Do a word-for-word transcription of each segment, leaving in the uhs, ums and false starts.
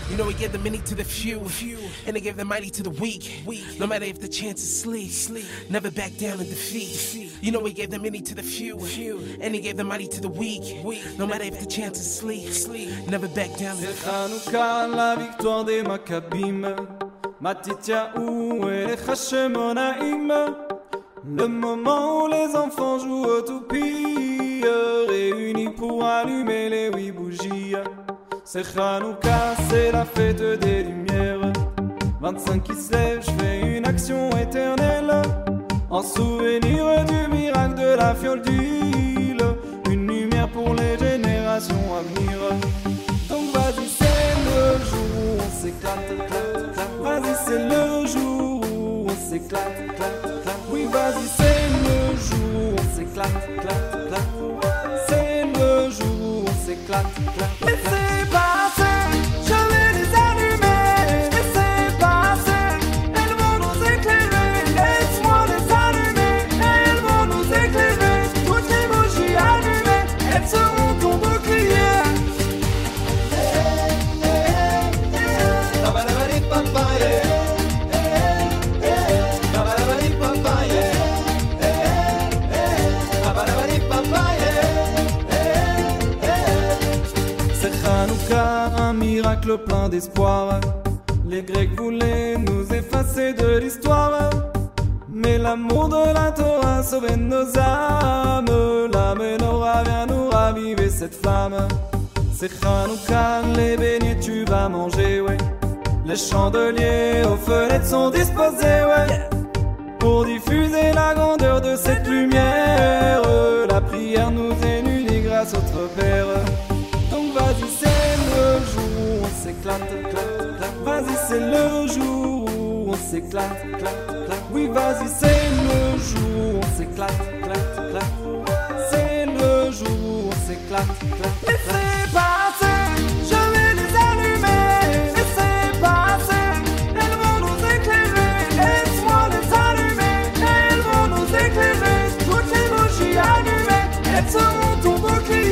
You know he gave the many to the few, and he gave the mighty to the weak. No matter if the chance is sleep, never back down in defeat. You know he gave the many to the few, and he gave the mighty to the weak. No matter if the chance is sleep, never back down in defeat. C'est Hanouka, la victoire des Maccabim. Matityahu et les Hashemonaïm. Le moment où les enfants jouent au toupie, réunis pour allumer les huit bougies. C'est Hanouka, c'est la fête des lumières. vingt-cinq qui se lèvent, je fais une action éternelle en souvenir du miracle de la fiole d'huile. Une lumière pour les générations à venir. Donc vas-y, c'est le jour où on s'éclate. Vas-y, c'est le jour où on s'éclate. Oui, vas-y, c'est le jour où on s'éclate. C'est le jour où on s'éclate. Laissez passer, je vais les allumer. Laissez passer, elles vont nous éclairer. Laisse-moi les allumer, elles vont nous éclairer. Toutes les bougies allumées, elles seront ton bouclier. Un miracle plein d'espoir. Les Grecs voulaient nous effacer de l'histoire, mais l'amour de la Torah sauvait nos âmes. La menorah vient nous raviver cette flamme. C'est Hanouka, les beignets tu vas manger, ouais. Les chandeliers aux fenêtres sont disposés, ouais, pour diffuser la grandeur de cette lumière. La prière nous est unie grâce au Père. Donc vas-y, c'est le jour où on s'éclate. Vas-y, c'est le jour où on s'éclate. Oui, vas-y, c'est le jour où on s'éclate. C'est le jour où on s'éclate. Laissez passer, je vais les allumer. Laissez passer, elles vont nous éclairer. Laisse-moi les allumer, elles vont nous éclairer. Toutes les bougies allumées, elles seront ton bouclier.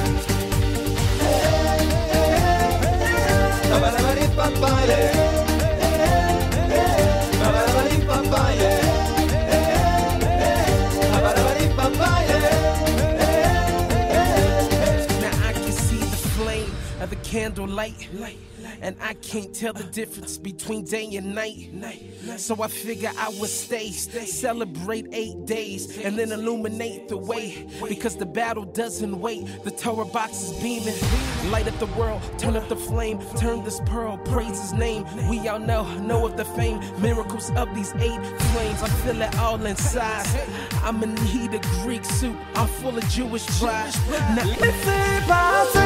Of the candlelight, and I can't tell the difference between day and night. So I figure I would stay, celebrate eight days, and then illuminate the way. Because the battle doesn't wait, the Torah box is beaming. Light up the world, turn up the flame, turn this pearl, praise his name. We all know, know of the fame, miracles of these eight flames. I feel it all inside. I'm in need of Greek soup, I'm full of Jewish pride. Now, laissez passer.